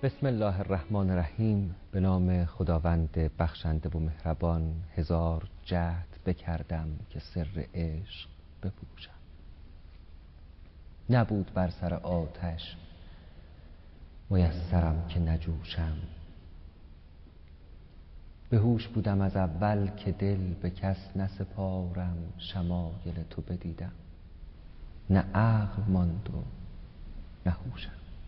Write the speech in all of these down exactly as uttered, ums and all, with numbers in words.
بسم الله الرحمن الرحیم. به نام خداوند بخشنده و مهربان. هزار جهد بکردم که سر عشق بپوشم. نبود بر سر آتش میسرم که نجوشم. به هوش بودم از اول که دل به کس نسپارم. شمایل تو بدیدم نه عقل ماند و نه هوشم.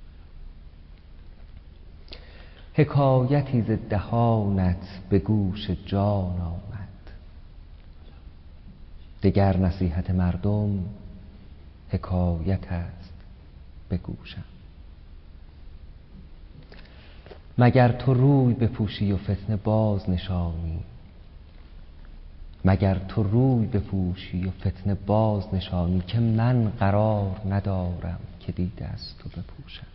حکایتی ز دهانت به گوش جان آمد. دگر نصیحت مردم حکایت است به گوشم. مگر تو روی بپوشی و فتنه باز نشانی. مگر تو روی بپوشی و فتنه باز نشانی. که من قرار ندارم که دیده از تو بپوشم.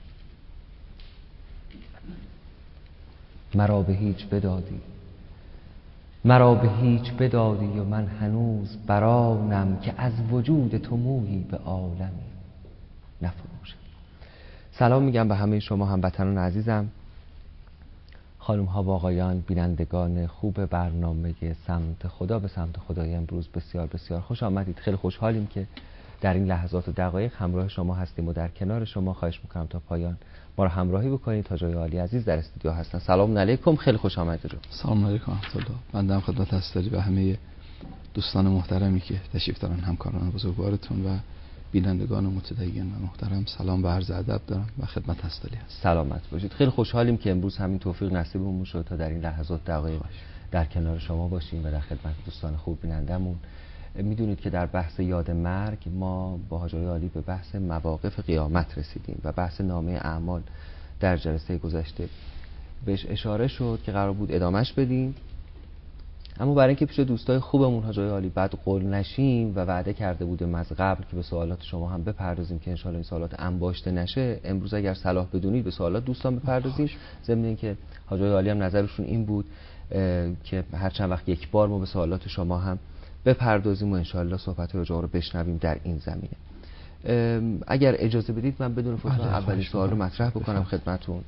مرا به هیچ بدادی مرا به هیچ بدادی و من هنوز برانم. که از وجود تو مویی به عالمی نفروشم. سلام میگم به همه شما هموطنان عزیزم، خانم ها و آقایان، بینندگان خوب برنامه سمت خدا به سمت خدای امروز. بسیار بسیار خوش آمدید. خیلی خوشحالیم که در این لحظات و دقایق همراه شما هستیم و در کنار شما. خواهش میکنم تا پایان ما رو همراهی بکنید. تا جای عالی عزیز در استودیو هستن. سلام علیکم، خیلی خوش آمدید. سلام علیکم ورحمت الله. بنده خدمت هستاری به همه دوستان محترمی که تشریف دارن، همکاران بزرگوارتون و بینندگان متدین و محترم، سلام و عرض ادب دارم و خدمت هستاری هست. سلامت باشید. خیلی خوشحالیم که امروز همین توفیق نصیبمون شد تا در این لحظات دقایق در کنار شما باشیم و در خدمت دوستان خوب بینندمون. میدونید که در بحث یاد مرگ ما با حاج آقای عالی به بحث مواقف قیامت رسیدیم و بحث نامه اعمال در جلسه گذشته بهش اشاره شد که قرار بود ادامهش بدیم، اما برای اینکه پیش دوستای خوبمون حاج آقای عالی بعد قول نشیم و وعده کرده بودیم از قبل که به سوالات شما هم بپردازیم که انشالله این سوالات انباشته نشه، امروز اگر صلاح بدونید به سوالات دوستان بپردازیم. ضمن اینکه حاج آقای عالی هم نظرشون این بود که هر چند وقت یک بار ما به سوالات شما هم بپردازیم و انشالله صحبت رجوع رو بشنویم در این زمینه. اگر اجازه بدید من بدون فاصله اولین سوال رو مطرح بکنم خدمتون.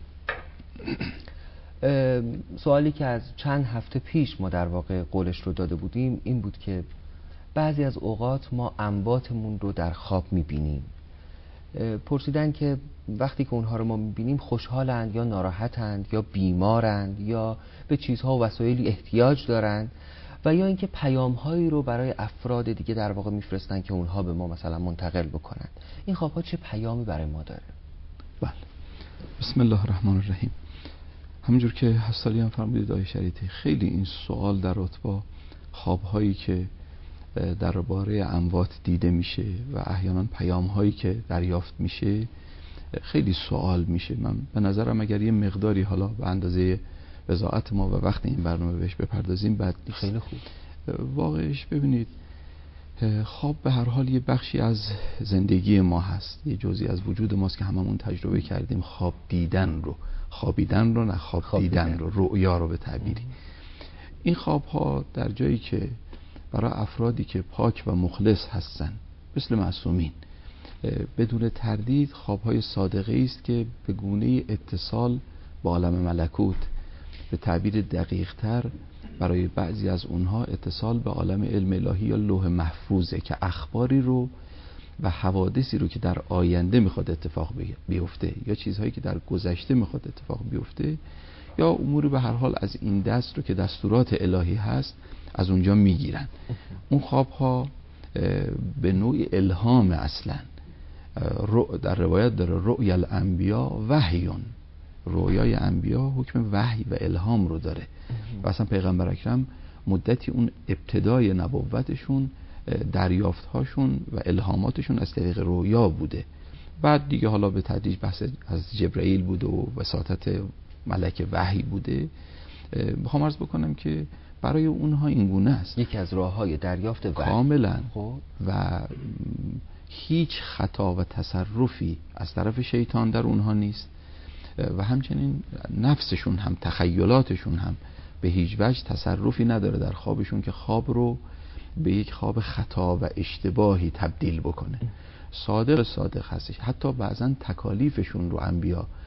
سوالی که از چند هفته پیش ما در واقع قولش رو داده بودیم این بود که بعضی از اوقات ما امواتمون رو در خواب میبینیم. پرسیدن که وقتی که اونها رو ما میبینیم خوشحالند یا ناراحتند یا بیمارند یا به چیزها و وسایلی احتیاج دارند و یا اینکه پیام‌هایی رو برای افراد دیگه در واقع میفرستن که اونها به ما مثلا منتقل بکنن. این خواب‌ها چه پیامی برای ما داره؟ بله. بسم الله الرحمن الرحیم. همونجور که هستالی هم فرمودید آیه شریعتی، خیلی این سوال در رابطه با خواب‌هایی که درباره اموات دیده میشه و احیانا پیام‌هایی که دریافت میشه خیلی سوال میشه. من به نظرم اگر یه مقداری حالا به اندازه وضاحت ما و وقت این برنامه بهش بپردازیم بد نیست. خیلی خوب. واقعش ببینید خواب به هر حال یه بخشی از زندگی ما هست، یه جزئی از وجود ماست که هممون تجربه کردیم خواب دیدن رو، خوابیدن رو نه خواب, خواب دیدن, دیدن رو، رؤیا رو به تعبیری. این خواب ها در جایی که برای افرادی که پاک و مخلص هستن مثل معصومین بدون تردید خواب های صادقه است که به گونه اتصال با عالم ملکوت، به تعبیر دقیق تر برای بعضی از اونها اتصال به عالم علم الهی یا لوح محفوظه که اخباری رو و حوادثی رو که در آینده میخواد اتفاق بیفته یا چیزهایی که در گذشته میخواد اتفاق بیفته یا اموری به هر حال از این دست رو که دستورات الهی هست از اونجا میگیرن. اون خواب ها به نوعی الهام اصلا در روایت داره رؤیا الانبیا وحیون، رویای انبیا حکم وحی و الهام رو داره و اصلا پیغمبر اکرم مدتی اون ابتدای نبوتشون دریافتهاشون و الهاماتشون از طریق رویا بوده. بعد دیگه حالا به تدریج بحث از جبرئیل بوده و وساطت ملک وحی بوده. میخوام عرض بکنم که برای اونها این گونه است، یکی از راه‌های دریافت وحی کاملا و هیچ خطا و تصرفی از طرف شیطان در اونها نیست و همچنین نفسشون هم تخیلاتشون هم به هیچ وجه تصرفی نداره در خوابشون که خواب رو به یک خواب خطا و اشتباهی تبدیل بکنه. صادق صادق هستش. حتی بعضا تکالیفشون رو انبیا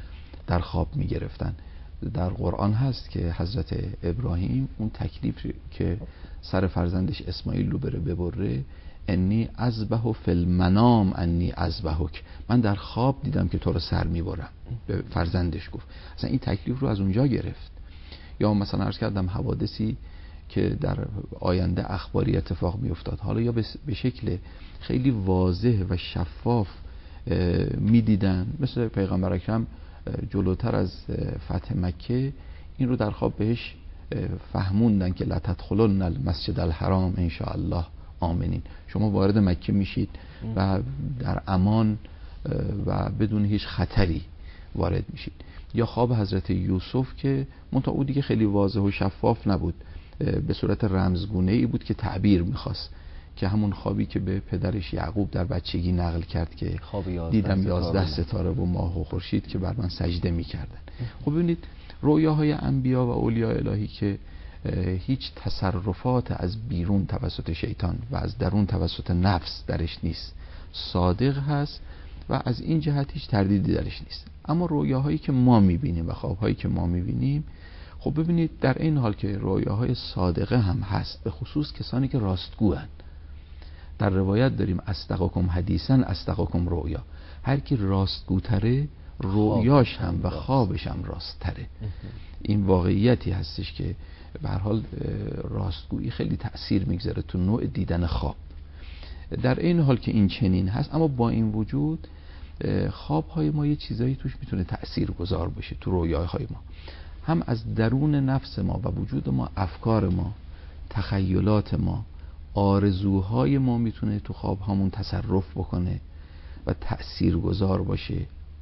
در خواب میگرفتن. در قرآن هست که حضرت ابراهیم اون تکلیف که سر فرزندش اسماعیل رو بره ببره، انی اذبح فی المنام انی اذبحک، من در خواب دیدم که تو رو سر میبرم، به فرزندش گفت. اصلا این تکلیف رو از اونجا گرفت. یا مثلا عرض کردم حوادثی که در آینده اخباری اتفاق میافتاد، حالا یا به شکل خیلی واضح و شفاف میدیدن، مثل پیغمبر اکرم جلوتر از فتح مکه این رو در خواب بهش فهموندن که لا تدخلن المسجد الحرام ان شاء الله آمنین، شما وارد مکه میشید و در امان و بدون هیچ خطری وارد میشید. یا خواب حضرت یوسف که منتها او دیگه خیلی واضح و شفاف نبود، به صورت رمزگونه ای بود که تعبیر میخواست، که همون خوابی که به پدرش یعقوب در بچگی نقل کرد که دیدم یازده ستاره و ماه و خورشید که بر من سجده میکردن. خب ببینید رویاهای انبیا و اولیاء الهی که هیچ تصرفات از بیرون توسط شیطان و از درون توسط نفس درش نیست، صادق هست و از این جهت هیچ تردیدی درش نیست. اما رویاهایی که ما میبینیم و خوابهایی که ما میبینیم، خب ببینید در این حال که رویاهای صادقه هم هست، به خصوص کسانی که راستگوان. در روایت داریم اصدقکم حدیثا اصدقکم رویا، هر کی راستگوتره رویاش هم و خوابش هم راست تره. این واقعیتی هستش که به هر حال راستگویی خیلی تأثیر میگذاره تو نوع دیدن خواب. در این حال که این چنین هست، اما با این وجود خوابهای ما یه چیزایی توش میتونه تأثیر گذار باشه تو رویاهای ما، هم از درون نفس ما و وجود ما، افکار ما، تخیلات ما، آرزوهای ما میتونه تو خواب همون تصرف بکنه و تأثیر گذار باشه،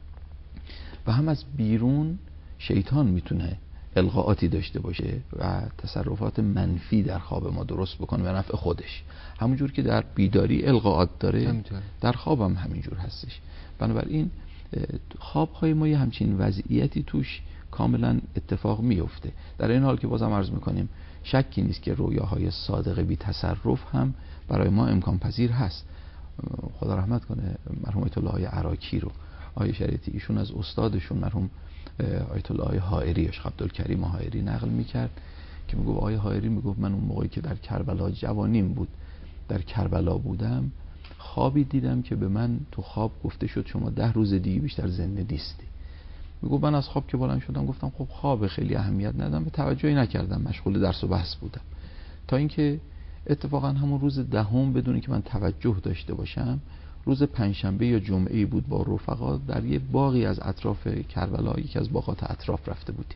و هم از بیرون شیطان میتونه القاءاتی داشته باشه و تصرفات منفی در خواب ما درست بکنه به نفع خودش. همونجور که در بیداری القاءات داره همینطور. در خواب هم همینجور هستش. بنابراین خوابهای ما یه همچین وضعیتی توش کاملا اتفاق میفته. در این حال که بازم عرض میکنیم شکی نیست که رویاهای صادق بی تصرف هم برای ما امکان پذیر هست. خدا رحمت کنه مرحوم آیت الله عراکی رو، آیه شریعتی، ایشون از استادشون مرحوم آیت الله حائری، شیخ عبدالکریم حائری نقل میکرد که میگفت آیه حائری میگفت من اون موقعی که در کربلا جوانیم بود، در کربلا بودم، خوابی دیدم که به من تو خواب گفته شد شما ده روز دیگه بیشتر زنده نیستی. میگفت من از خواب که بلند شدم گفتم خب خواب خیلی اهمیت ندادم، به توجهی نکردم، مشغول درس و بحث بودم، تا اینکه اتفاقا همون روز دهم بدون که من توجه داشته باشم، روز پنجشنبه یا جمعه‌ای بود، با رفقا در یه باغی از اطراف کربلا، یکی از باغات اطراف رفته بودیم.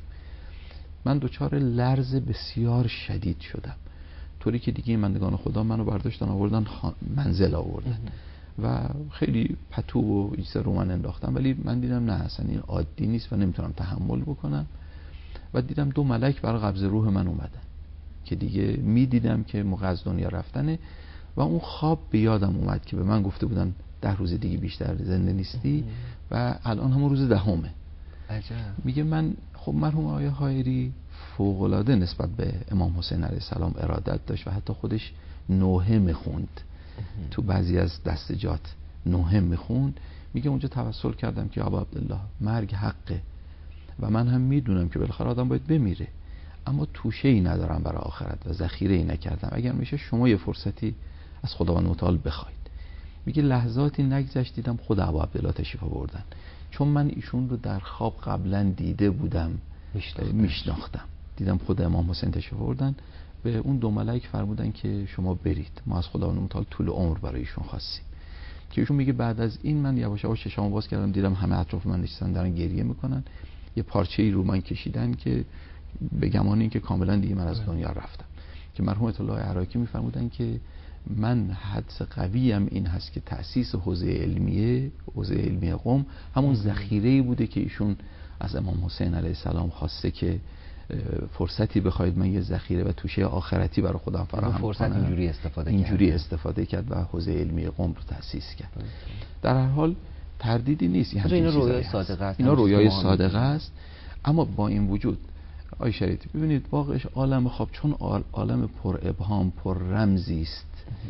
من دچار لرز بسیار شدید شدم، طوری که دیگه مندگان خدا منو برداشتن آوردن منزل آوردن و خیلی پتو و ایسه رو من انداختم، ولی من دیدم نه اصلا این عادی نیست و نمیتونم تحمل بکنم. و دیدم دو ملک برای قبض روح من اومدن که دیگه میدیدم که موقع از دنیا رفتنه. و اون خواب به یادم اومد که به من گفته بودن ده روز دیگه بیشتر زنده نیستی و الان همون روز دهمه. عجب. میگه من خب مرحوم آیه حائری فوق‌العاده نسبت به امام حسین علیه السلام ارادت داشت و حتی خودش نوحه میخوند، تو بعضی از دستجات نوحه میخوند. میگه اونجا توسل کردم که ابا عبدالله مرگ حقه و من هم میدونم که بالاخره آدم باید بمیره، اما توشه ای ندارم برای آخرت و ذخیره ای نکردم، اگر میشه شما یه فرصتی از خداوند متعال بخواید. میگه لحظاتی نگذشت دیدم خود ابا عبدالله تشریف آوردن، چون من ایشون رو در خواب قبلا دیده بودم، میشناختم، دیدم خود امام حسین تشریف آوردن. به اون دو ملک فرمودن که شما برید، ما از خداوند متعال طول عمر برای ایشون خواستیم. که ایشون میگه بعد از این من یواش یواش چشامو باز کردم، دیدم همه اطراف من نشستن دارن گریه میکنن، یه پارچه‌ای رو من کشیدن که به گمان این که کاملا دیگه من از دنیا رفتم. که مرحوم آیت الله عراکی میفرمودن که من حدس قویم این هست که تأسیس حوزه علمیه، حوزه علمی قم، همون ذخیره‌ای بوده که ایشون از امام حسین علیه السلام خواسته که فرصتی بخواید من یه ذخیره و توشه آخرتی برای خودم فراهم کنم. فرصت اینجوری استفاده کرد اینجوری استفاده کرد و حوزه علمی قم رو تأسیس کرد. در هر حال تردیدی نیست، یعنی اینا رویای صادقه است، اینا رویای صادقه است. اما با این وجود آی شریعتی ببینید واقعش عالم خواب چون عالم پر ابهام، پر رمزی است،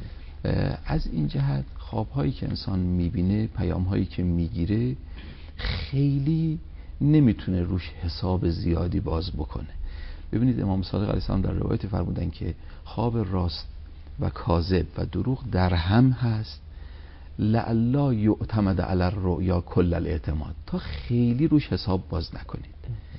از این جهت خوابهایی که انسان میبینه، پیامهایی که میگیره، خیلی نمیتونه روش حساب زیادی باز بکنه. ببینید امام صادق علیه السلام در روایت فرمودن که خواب راست و کاذب و دروغ در هم هست، لعلا یعتمد علی الرؤیا کل الاعتماد، تا خیلی روش حساب باز نکنید.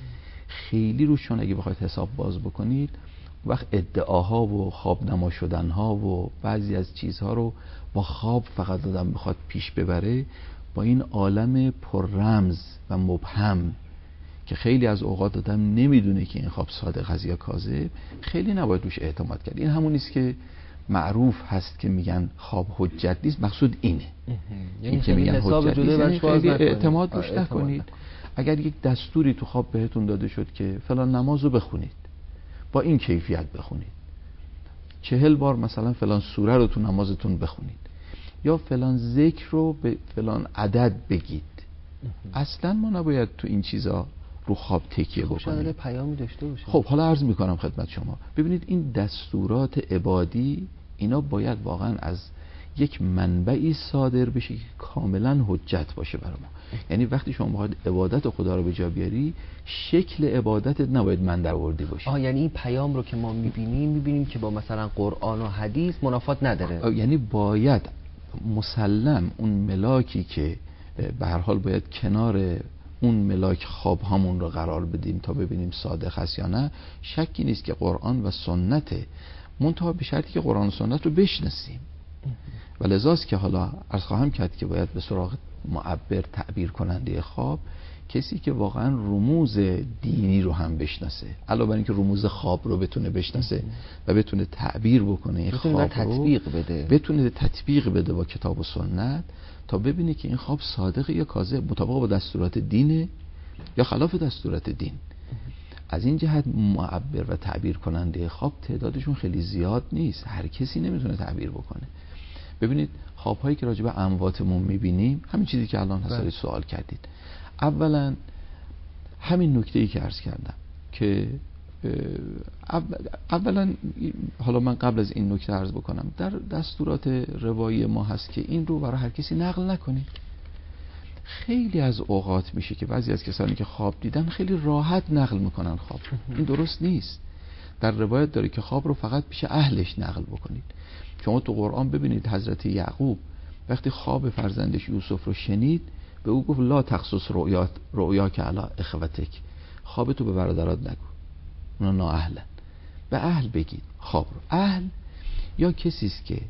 خیلی روش، چون اگه بخواید حساب باز بکنید وقت ادعاها و خواب نما شدنها و بعضی از چیزها رو با خواب فقط آدم بخواد پیش ببره، با این عالم پر رمز و مبهم که خیلی از اوقات آدم نمیدونه که این خواب صادق هست یا کاذب، خیلی نباید روش اعتماد کرد. این همون نیست که معروف هست که میگن خواب حجت نیست، مقصود اینه. این که میگن حجت نیست یعنی خیلی اعتماد روش نکنید. اگر یک دستوری تو خواب بهتون داده شد که فلان نمازو بخونید، با این کیفیت بخونید، چهل بار مثلا فلان سوره رو تو نمازتون بخونید، یا فلان ذکر رو به فلان عدد بگید، اصلا ما نباید تو این چیزا رو خواب تکیه بکنیم. شاید پیامی داشته باشه. خب حالا عرض میکنم خدمت شما، ببینید این دستورات عبادی اینا باید واقعا از یک منبعی صادر بشه که کاملا حجت باشه برای ما. یعنی وقتی شما بخواید عبادت خدا رو به جا بیاری، شکل عبادتت نباید من در آوردی باشه. آه یعنی این پیام رو که ما میبینیم میبینیم که با مثلا قرآن و حدیث منافات نداره. یعنی باید مسلم اون ملاکی که به هر حال باید کنار اون ملاک خواب همون رو قرار بدیم تا ببینیم صادق هست یا نه، شکی نیست که قرآن و سنته، منتها به شرطی که قرآن و سنت رو بشناسیم. و لذاست که حالا عرض خواهم کرد که باید به سراغ معبر، تعبیر کننده خواب، کسی که واقعا رموز دینی رو هم بشناسه، علاوه بر اینکه رموز خواب رو بتونه بشناسه و بتونه تعبیر بکنه این خواب رو، تطبیق بده بتونه تطبیق بده با کتاب و سنت، تا ببینه که این خواب صادق یا کاذب، مطابق با دستورات دینه یا خلاف دستورات دین. از این جهت معبر و تعبیر کننده خواب تعدادشون خیلی زیاد نیست، هر کسی نمیتونه تعبیر بکنه. ببینید خواب‌هایی که راجع به امواتمون می‌بینیم، همین چیزی که الان حضرت سوال کردید، اولا همین نکته‌ای که عرض کردم که اولا حالا من قبل از این نکته عرض بکنم، در دستورات روایی ما هست که این رو برای هر کسی نقل نکنید. خیلی از اوقات میشه که بعضی از کسانی که خواب دیدن خیلی راحت نقل میکنن خواب. این درست نیست. در روایت داره که خواب رو فقط پیش اهلش نقل بکنید. شما تو قرآن ببینید حضرت یعقوب وقتی خواب فرزندش یوسف رو شنید، به او گفت لا تخصص رؤیا رؤیا که علی اخوتک، خواب تو به برادرات نگو، اونا نااهلن. به اهل بگید خواب رو. اهل یا کسی است که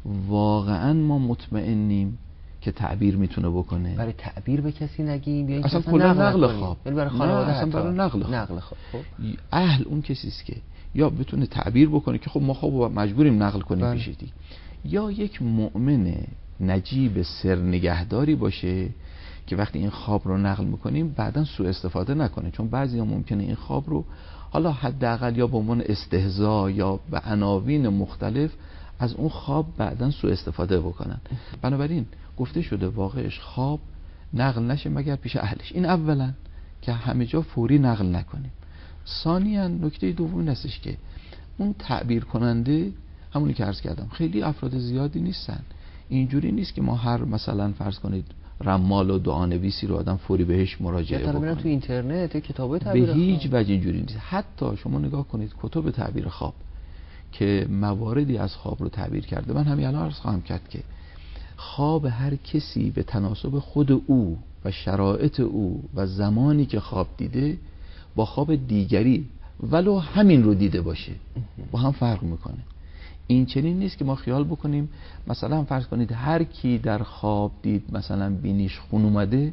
واقعا ما مطمئنیم که تعبیر میتونه بکنه. برای تعبیر به کسی نگیم یا اصلا کلا نقل خواب، یعنی برای خانواده اصلا برای نقل خواب. نقل خواب. خب اهل اون کسی است که یا بتونه تعبیر بکنه که خب ما خواب مجبوریم نقل کنیم پیش دی، یا یک مؤمن نجیب سر نگهداری باشه که وقتی این خواب رو نقل میکنیم بعداً سوء استفاده نکنه. چون بعضیا ممکنه این خواب رو حالا حداقل یا به عنوان استهزاء یا به عناوین مختلف از اون خواب بعداً سوء استفاده بکنن. بنابراین گفته شده واقعش خواب نقل نشه مگر پیش اهلش. این اولا که همه جا فوری نقل نکنیم. ثانیاً نکته دوم هستش که اون تعبیر کننده همونی که عرض کردم خیلی افراد زیادی نیستن. اینجوری نیست که ما هر مثلا فرض کنید رمال و دعانویسی رو آدم فوری بهش مراجعه بکنه. یا تو اینترنت کتاب تعبیر به هیچ وجه اینجوری نیست. حتی شما نگاه کنید کتب تعبیر خواب که مواردی از خواب رو تعبیر کرده، من همین الان عرض خواهم کرد که خواب هر کسی به تناسب خود او و شرایط او و زمانی که خواب دیده با خواب دیگری ولو همین رو دیده باشه با هم فرق میکنه. این چنین نیست که ما خیال بکنیم مثلا فرض کنید هر کی در خواب دید مثلا بینیش خون اومده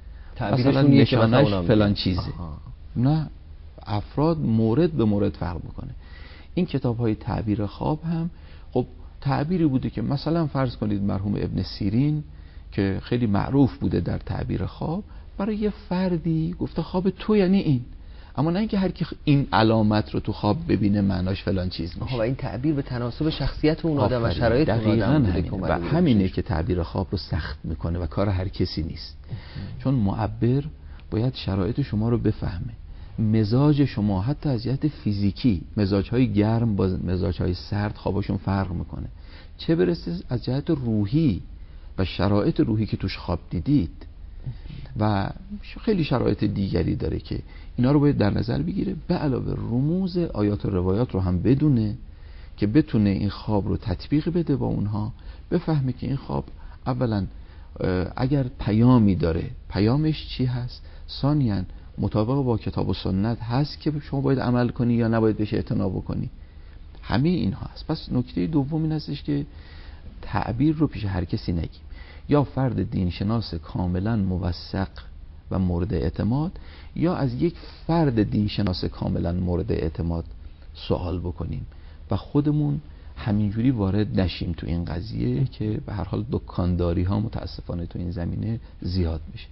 مثلا نشانش فلان چیزه. آها. نه، افراد مورد به مورد فرق میکنه. این کتاب های تعبیر خواب هم خب تعبیری بوده که مثلا فرض کنید مرحوم ابن سیرین که خیلی معروف بوده در تعبیر خواب، برای یه فردی گفته خواب تو یعنی این، اما نه اینکه هر کی این علامت رو تو خواب ببینه معناش فلان چیز میشه. و این تعبیر به تناسب شخصیت اون آدم و شرایط اون آدم بوده که و همینه که تعبیر خواب رو سخت میکنه و کار هر کسی نیست. چون معبر باید شرایط شما رو بفهمه، مزاج شما، حتی از جهت فیزیکی مزاج‌های گرم با مزاج‌های سرد خوابشون فرق میکنه، چه برسه از جهت روحی و شرایط روحی که توش خواب دیدید. و خیلی شرایط دیگری داره که اینا رو باید در نظر بگیره، به علاوه رموز آیات و روایات رو هم بدونه که بتونه این خواب رو تطبیق بده با اونها، بفهمه که این خواب اولا اگر پیامی داره پیامش چی هست، ثانیاً مطابق با کتاب و سنت هست که شما باید عمل کنی یا نباید بهش اعتنا بکنی. همه اینها هست. پس نکته دوم این هستش که تعبیر رو پیش هر کسی نگیم، یا فرد دینشناس کاملا موثق و مورد اعتماد یا از یک فرد دینشناس کاملا مورد اعتماد سوال بکنیم و خودمون همینجوری وارد نشیم تو این قضیه که به هر حال دکانداری ها متاسفانه تو این زمینه زیاد میشه.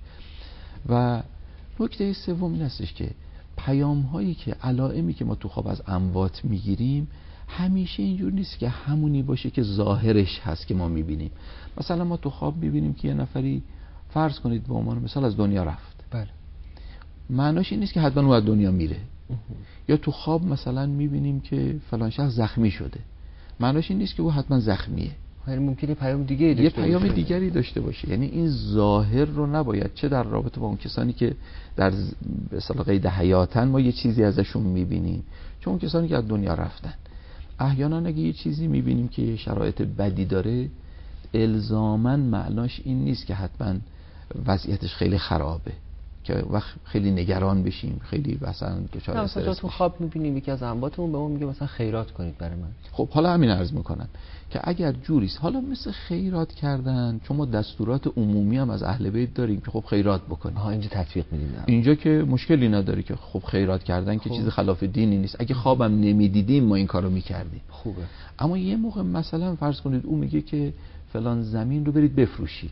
و نکته سوم این هستش که پیام هایی که علائمی که ما تو خواب از اموات میگیریم همیشه اینجور نیست که همونی باشه که ظاهرش هست که ما میبینیم. مثلا ما تو خواب میبینیم که یه نفری فرض کنید به عنوان مثال از دنیا رفت، بله، معناش این نیست که حتما او از دنیا میره. یا تو خواب مثلا میبینیم که فلان شخص زخمی شده، معناش این نیست که او حتما زخمیه، یعنی ممکنه پیام دیگه یه پیام دیگری داشته باشه. یعنی این ظاهر رو نباید چه در رابطه با اون کسانی که در به اصطلاح قید حیاتن ما یه چیزی ازشون میبینیم، چون اون کسانی که از دنیا رفتن احیانا اگه یه چیزی میبینیم که شرایط بدی داره الزاماً معناش این نیست که حتما وضعیتش خیلی خرابه که وقت خیلی نگران بشیم، خیلی مثلا دچار استرس مثلا تو خواب میبینیم یکی از امواتمون به ما میگه مثلا خیرات کنید برای من. خب حالا همین عرض میکنم که اگر جوریست حالا مثل خیرات کردن، چون ما دستورات عمومی هم از اهل بیت داریم که خب خیرات بکنیم، ها اینجا تطبیق میدیم، اینجا که مشکلی نداره که خب خیرات کردن خوب. که چیز خلاف دینی نیست. اگه خوابم نمیدیدیم ما این کارو میکردیم، خوبه. اما یه موقع مثلا فرض کنید او میگه که فلان زمین رو برید بفروشید،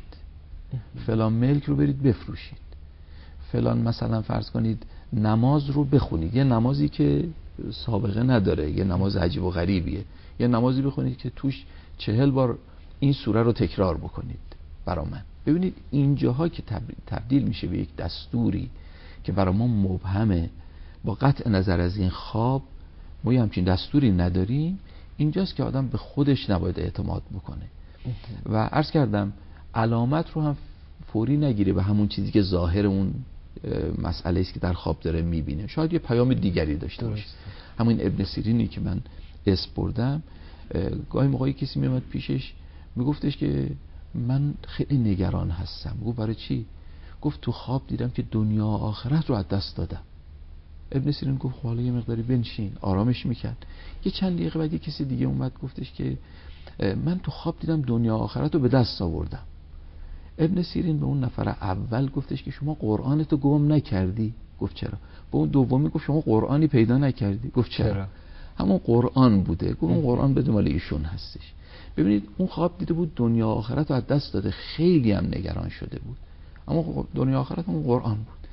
فلان ملک رو برید بفروشید، فلان مثلا فرض کنید نماز رو بخونید، یه نمازی که سابقه نداره، یه نماز عجیب و غریبیه، یه نمازی بخونید که توش چهل بار این سوره رو تکرار بکنید برا من. ببینید اینجاها که تبدیل میشه به یک دستوری که برا ما مبهمه، با قطع نظر از این خواب ما یه همچین دستوری نداریم، اینجاست که آدم به خودش نباید اعتماد بکنه و عرض کردم علامت رو هم فوری نگیره به همون چیزی که ظاهر اون مسئله است که در خواب داره میبینه، شاید یه پیام دیگری داشته باشه. همون ابن سیرینی که من اسم بردم، گاهی موقعی کسی میومد پیشش میگفتش که من خیلی نگران هستم. گفت برای چی؟ گفت تو خواب دیدم که دنیا و آخرت رو از دست دادم. ابن سیرین گفت حالا یه مقداری بنشین، آرامش میکرد. یه چند دقیقه بعد کسی دیگه اومد گفتش که من تو خواب دیدم دنیا و آخرت رو به دست آوردم. ابن سیرین به اون نفر اول گفتش که شما قرآنتو گم نکردی؟ گفت چرا؟ به اون دومی گفت شما قرآنی پیدا نکردی؟ گفت چرا؟ چرا؟ همون قرآن بوده. گفت اون قرآن بدون مال ایشون هستش. ببینید اون خواب دیده بود دنیا و آخرت رو از دست داده، خیلی هم نگران شده بود، اما دنیا و آخرت اون قرآن بود.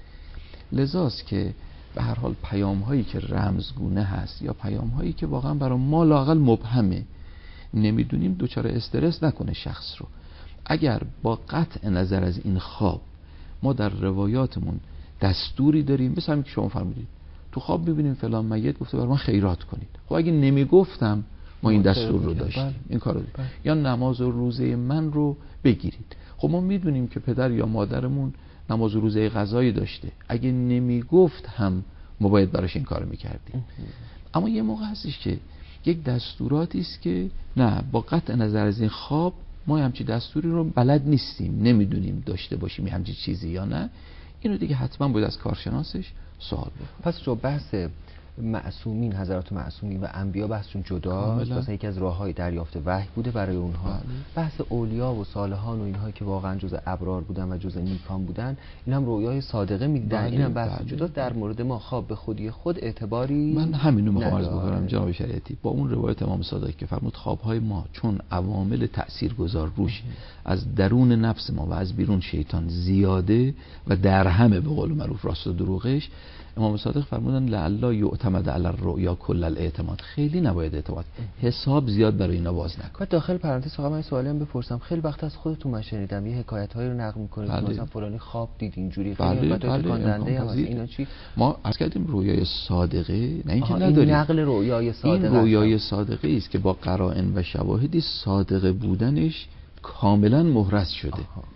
لذاست که به هر حال پیام هایی که رمزگونه هست یا پیام هایی که واقعا برای ما لااقل مبهمه، نمیدونیم، دوچار استرس نکنه شخص رو. اگر با قطع نظر از این خواب ما در روایاتمون دستوری داریم، مثل همین که شما فرمودید تو خواب ببینیم فلان میت گفته برای من خیرات کنید، خب اگه نمیگفتم ما این دستور رو داشتیم، این کارو داریم. یا نماز و روزه من رو بگیرید، خب ما میدونیم که پدر یا مادرمون نماز و روزه قضایی داشته، اگه نمیگفت هم ما باید براش این کارو میکردیم. اما یه موقع هستش که یک دستوراتی است که نه، با قطع نظر از این خواب ما همچی دستوری رو بلد نیستیم، نمیدونیم داشته باشیم همچی چیزی یا نه، اینو دیگه حتما باید از کارشناسش سوال بکنیم. پس جو بحث معصومین، حضرات معصومین و انبیا بحثشون جداست، مثلا یکی از راههای دریافت وحی بوده برای اونها. بله. بحث اولیا و صالحان و اینها که واقعا جزء ابرار بودن و جزء نیکان بودن، این هم رویای صادقه میدیدن. بله. این هم بحث بله. جداست. در مورد ما خواب به خودی خود اعتباری من همینو میخوام عرض بکنم جناب شریعتی، با اون روایت امام صادق که فرمود خوابهای ما چون عوامل تاثیرگذار روش از درون نفس ما و از بیرون شیطان زیاده و در همه به قول معروف راست و دروغش، امام صادق فرمودن لعلا یعتمد علی الرؤیا کل الاعتماد، خیلی نباید اعتماد، حساب زیاد برای اینا باز نکن. بعد داخل پرانتز فقط من سوالی هم بپرسم، خیلی وقت از خودتون من شنیدم یه حکایت‌هایی رو نقل می‌کنید بله. مثلا فلانی خواب دید اینجوری، بله. خیلی بله. تکاندنده هم اینا چی؟ ما عرض کردیم رویای صادقه، نه اینکه نداریم، این نقل رویای صادقه، این رویای صادقه است که با قرائن و شواهدی صادقه بودنش کاملا محرز شده. آها.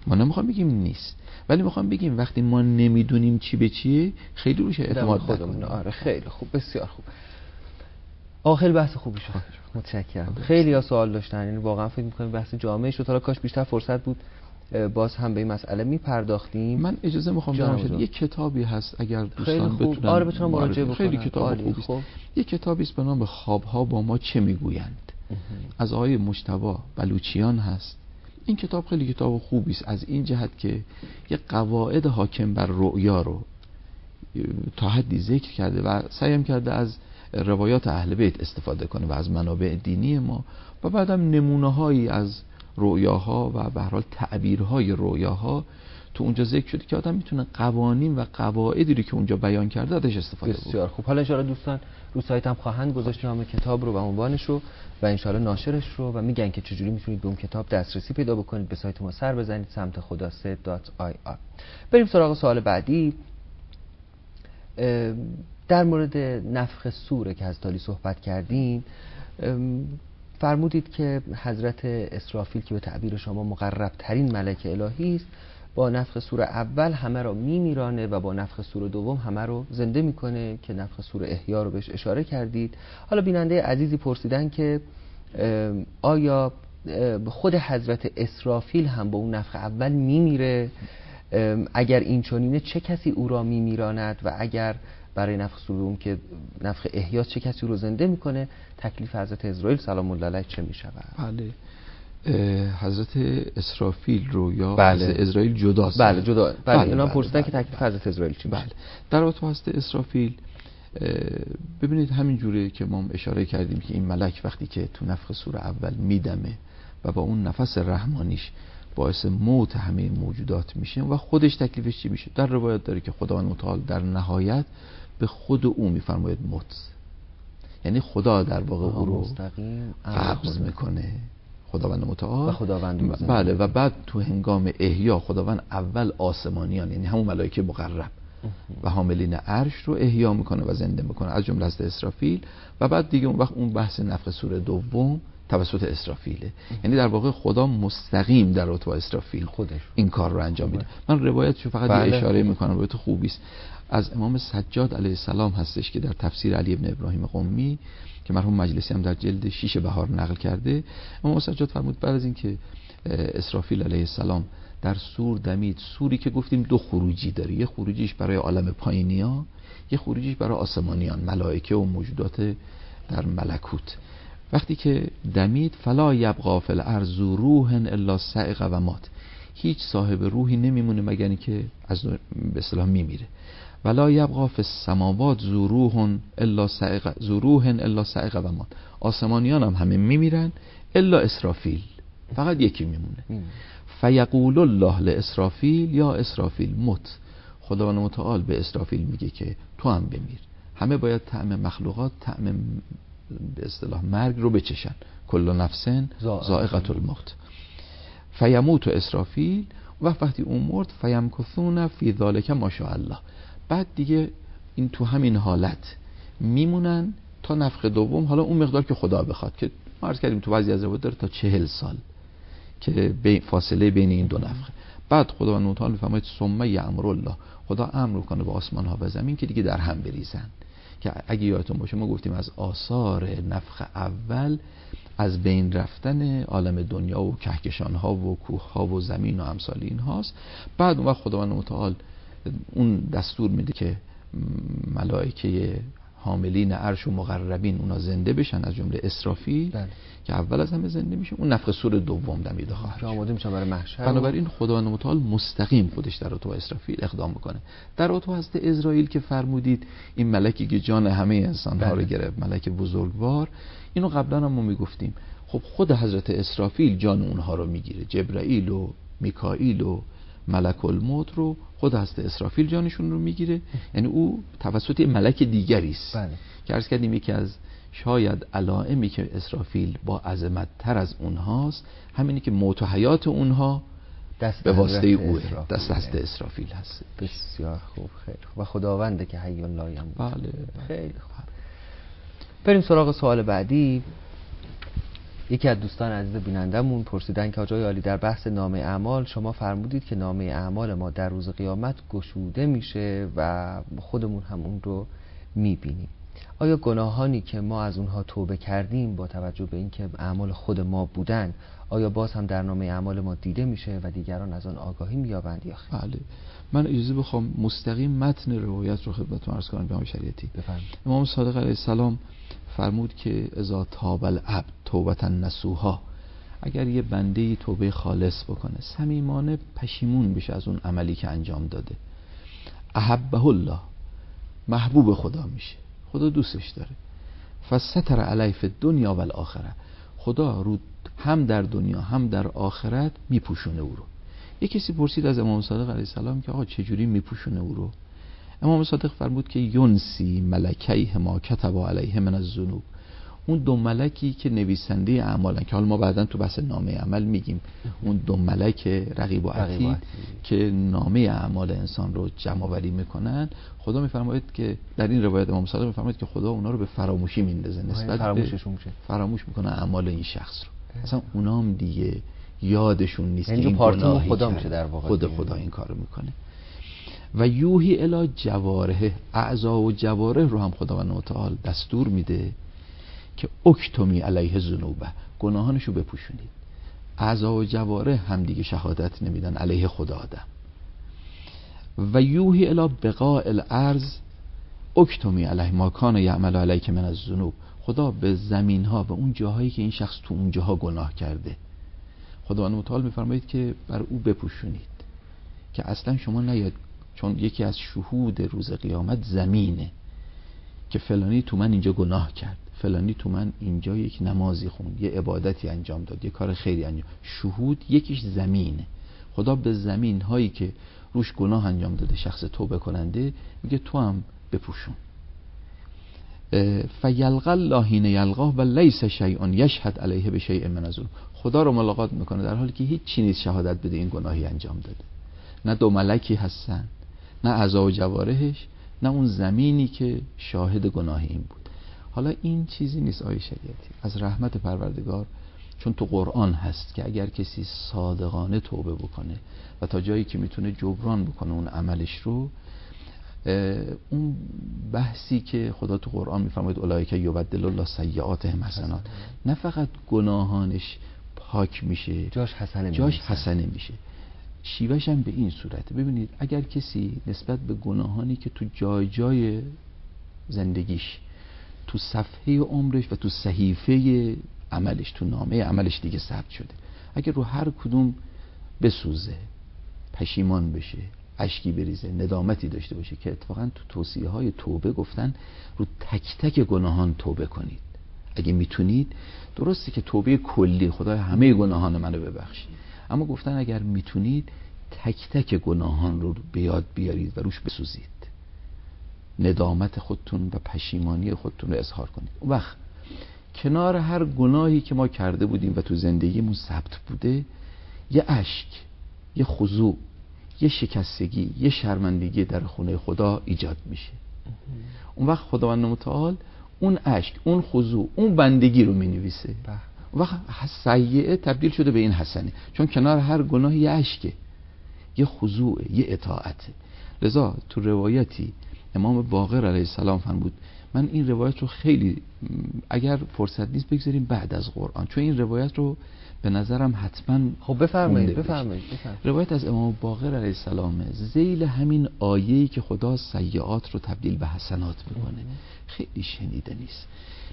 ما نمیخوام بگیم نیست، ولی میخوام بگیم وقتی ما نمیدونیم چی به چیه خیلی روش اعتماد نکنیم. آره خیلی خوب، بسیار خوب. آقا خیلی بحث خوبی شد، متشکرم. خیلی ها سوال داشتن، یعنی واقعا فکر می‌کنم بحث جامعه شد. حالا کاش بیشتر فرصت بود باز هم به این مسئله میپرداختیم. من اجازه میخوام بدم یک کتابی هست اگر دوستان بتونن آره بتونم مراجعه بکنم. خیلی کتاب خوبی است. یک کتابی است به نام خواب‌ها با ما چه میگویند از آقای مجتبی بلوچیان هست. این کتاب خیلی کتاب خوبی است از این جهت که یک قواعد حاکم بر رؤیا رو تا حدی ذکر کرده و سعی کرده از روایات اهل بیت استفاده کنه و از منابع دینی ما و بعدم نمونه‌هایی از رؤیاها و به هر حال تعبیرهای رؤیاها تو اونجا ذکر شده که آدم میتونه قوانین و قواعدی رو که اونجا بیان کرده ازش استفاده کنه. بسیار خوب. حالا ان شاءالله دوستان رو سایت هم خواهند گذاشت نام کتاب رو و عنوانش رو و ان شاءالله ناشرش رو و میگن که چجوری میتونید به اون کتاب دسترسی پیدا بکنید. به سایت ما سر بزنید سمت خداسه دات آی آر. بریم سراغ سوال بعدی. در مورد نفخ صوره که از تالی صحبت کردیم، فرمودید که حضرت اسرافیل که به تعبیر شما مقرب ترین ملک الهی است با نفخ صور اول همه را میمیرانه و با نفخ صور دوم همه رو زنده میکنه که نفخ صور احیا رو بهش اشاره کردید. حالا بیننده عزیزی پرسیدن که آیا خود حضرت اسرافیل هم با اون نفخ اول میمیره؟ اگر این چنینه چه کسی او را میمیراند و اگر برای نفخ صور دوم که نفخ احیا چه کسی رو زنده میکنه؟ تکلیف حضرت اسرائیل سلام الله علیه چه میشود؟ بله حضرت اسرافیل رو یا بله. حضرت اسرائیل جداست. بله جدا. بله, بله. اینا بله. پرسیدن بله. که تکلیف حضرت اسرائیل چی میشه؟ بله. در رابطه حضرت اسرافیل ببینید همین جوره که ما اشاره کردیم که این ملک وقتی که تو نفخ صور اول میدمه و با اون نفس رحمانیش باعث موت همه موجودات میشه و خودش تکلیفش چی میشه؟ در روایت داره که خداوند متعال در نهایت به خود او میفرماید موت، یعنی خدا در واقع او رو قبض میکنه خداوند متعال و خداوند ب... بله و بعد تو هنگام احیا خداوند اول آسمانیان یعنی همون ملائکه مقرب و حاملین عرش رو احیا میکنه و زنده میکنه از جمله حضرت اسرافیل و بعد دیگه اون وقت اون بحث نفخ صور دوم توسط اسرافیله. یعنی در واقع خدا مستقیم در رابطه با اسرافیل خودش این کار رو انجام میده. من روایتشو فقط بله. یه اشاره میکنم، روایت خوبی است از امام سجاد علیه السلام هستش که در تفسیر علی ابن ابراهیم قمی که مرحوم مجلسی هم در جلد شیش بهار نقل کرده، امام سجاد فرمود بعد از اینکه اسرافیل علیه السلام در سور دمید، سوری که گفتیم دو خروجی داره، یه خروجیش برای عالم پایینی‌ها، یه خروجیش برای آسمانیان، ملائکه و موجودات در ملکوت. وقتی که دمید فلا یبقى فی الارض روح الا صعق و مات، هیچ صاحب روحی نمیمونه مگر اینکه از به اصطلاح میمیره. ولا یبقى فی السماوات ذو روح الا صعق ذو روح الا صعق و مات، آسمانیان هم همه میمیرن الا اسرافیل، فقط یکی میمونه. فیقول الله لاسرافیل یا اسرافیل مت، خداوند متعال به اسرافیل میگه که تو هم بمیر. همه باید طعم مخلوقات طعم به اصطلاح مرگ رو بچشن، کل نفس ذائقة الموت. فیموت اسرافیل و وقتی اون مرد فیمکثون فی ذلک ما شاء الله، بعد دیگه این تو همین حالت میمونن تا نفخ دوم، حالا اون مقدار که خدا بخواد که ما عرض کردیم تو بعضی از روایات داره تا چهل سال که فاصله بین این دو نفخه. بعد خداوند متعال میفرماید ثم یأمر الله، خدا امر کنه به آسمان ها و زمین که دیگه در هم بریزن. که اگه یادتون باشه ما گفتیم از آثار نفخ اول از بین رفتن عالم دنیا و کهکشان ها و کوه ها و زمین و امثال این هاست. بعد اون وقت خداوند متعال اون دستور میده که ملائکه حاملین عرش و مقربین اونا زنده بشن از جمله اسرافیل بله. که اول از همه زنده میشه، اون نفخ صور دوم دمیده خواهد که آماده میشن برای محشر. بنابراین خداوند متعال مستقیم خودش در رابطه با اسرافیل اقدام میکنه. در رابطه با حضرت اسرائیل که فرمودید این ملکی که جان همه انسان ها رو گرفت، ملک بزرگوار، اینو قبلا هم ما میگفتیم. خب خود حضرت اسرافیل جان اونها رو میگیره، جبرائیل و میکائیل و ملک الموت رو خود حضرت اسرافیل جانشون رو میگیره، یعنی او توسط ملک دیگری است. بله. که عرض کردیم یکی از شاید علائمی که اسرافیل با عظمت تر از اونهاست همینی که موت و حیات اونها دست به واسطه اوه، دست دست اسرافیل هست. بسیار خوب، خیلی خوب. و خداونده که حی لا یموت. بله. خیلی خوب. بریم سراغ سوال بعدی. یکی از دوستان عزیز بینندمون پرسیدن که آقای عالی در بحث نامه اعمال شما فرمودید که نامه اعمال ما در روز قیامت گشوده میشه و خودمون هم اون رو میبینیم. آیا گناهانی که ما از اونها توبه کردیم با توجه به اینکه اعمال خود ما بودن آیا باز هم در نامه اعمال ما دیده میشه و دیگران از آن آگاهی مییابند یا خیر؟ بله. من اجازه بخوام مستقیم متن روایت رو خدمتتون عرض کنم جناب شریعتی. بفرمایید. امام صادق علیه السلام فرمود که اذا تاب العبد توبة نصوحا، اگر یه بنده‌ای توبه خالص بکنه، صمیمانه پشیمون بشه از اون عملی که انجام داده، احبه الله، محبوب خدا میشه، خدا دوستش داره. فستر علیه فی الدنیا و الاخره، خدا رو هم در دنیا هم در آخرت میپوشونه او رو. یه کسی پرسید از امام صادق علیه السلام که آقا چجوری میپوشونه او رو؟ امام صادق فرمود که ینسی ملکیه ما کتب علیه من الذنوب، اون دو ملکی که نویسنده اعمالن که حالا ما بعداً تو بحث نامه عمل میگیم، اون دو ملک رقیب و عتید که نامه اعمال انسان رو جمع آوری میکنن، خدا میفرماید که در این روایت امام صادق میفرماید که خدا اونا رو به فراموشی میندازه، نسبت فراموششون میشه، فراموش میکنه اعمال این شخص رو. اصلا اونام دیگه یادشون نیست که این گناهی خدا میشه، در واقع خود خدا این کارو میکنه. و یوهی الی جوارح، اعضا و جوارح رو هم خداوند متعال دستور میده که اکتمی علیه ذنوبه، گناهانشو بپوشونید. اعضا و جوارح هم دیگه شهادت نمیدن علیه خدا آدم. و یوهی الی بقاء الارض اکتمی علیه ما کان یعمل علیک من الذنوب، خدا به زمین ها و اون جاهایی که این شخص تو اون جاها گناه کرده، خداوند متعال میفرمایید که بر او بپوشونید که اصلا شما نیاد، چون یکی از شهود روز قیامت زمینه که فلانی تو من اینجا گناه کرد، فلانی تو من اینجا یک نمازی خوند، یه عبادتی انجام داد، یه کار خیری انجام. شهود یکیش زمینه. خدا به زمین هایی که روش گناه انجام داده شخص توبه کننده میگه تو هم بپوشون. فیلقى الله حین یلقاه و لیس شیء یشهد علیه بشیء من الذنوب، خدا رو ملاقات میکنه در حالی که هیچ چیزی نیست شهادت بده این گناهی انجام داده، نه دو ملکی هستن، نه اعضا و جوارحش، نه اون زمینی که شاهد گناه این بود. حالا این چیزی نیست آیه شریعتی، از رحمت پروردگار، چون تو قرآن هست که اگر کسی صادقانه توبه بکنه و تا جایی که میتونه جبران بکنه اون عملش رو، اون بحثی که خدا تو قرآن میفرماید اولئک یبدل الله سیئاتهم حسنات، نه فقط گناهانش پاک میشه، جاش حسنه میشه، جاش حسنه میشه. شیوهش هم به این صورته. ببینید اگر کسی نسبت به گناهانی که تو جای جای زندگیش، تو صفحه عمرش و تو صحیفه عملش، تو نامه عملش دیگه ثبت شده، اگر رو هر کدوم بسوزه، پشیمان بشه، اشکی بریزه، ندامتی داشته باشه، که اتفاقا تو توصیه های توبه گفتن رو تک تک گناهان توبه کنید اگه میتونید. درسته که توبه کلی خدای همه گناهان منو ببخشید، اما گفتن اگر میتونید تک تک گناهان رو به یاد بیارید و روش بسوزید، ندامت خودتون و پشیمانی خودتون رو اظهار کنید. اون وقت کنار هر گناهی که ما کرده بودیم و تو زندگیمون ثبت بوده، یه اشک، یه خضوع، یه شکستگی، یه شرمندگی در خونه خدا ایجاد میشه. اون وقت خداوند متعال اون اشک، اون خضوع، اون بندگی رو مینویسه. اون وقت سیئه تبدیل شده به این حسنه، چون کنار هر گناه یه اشکه، یه خضوع، یه اطاعته. لذا تو روایتی امام باقر علیه السلام فرمود، من این روایت رو خیلی، اگر فرصت نیست بگذاریم بعد از قرآن، چون این روایت رو به نظرم حتما خب بفرمایید بفرمایید روایت از امام باقر علیه السلام ذیل همین آیه‌ای که خدا سیئات رو تبدیل به حسنات میکنه خیلی شنیده نیست.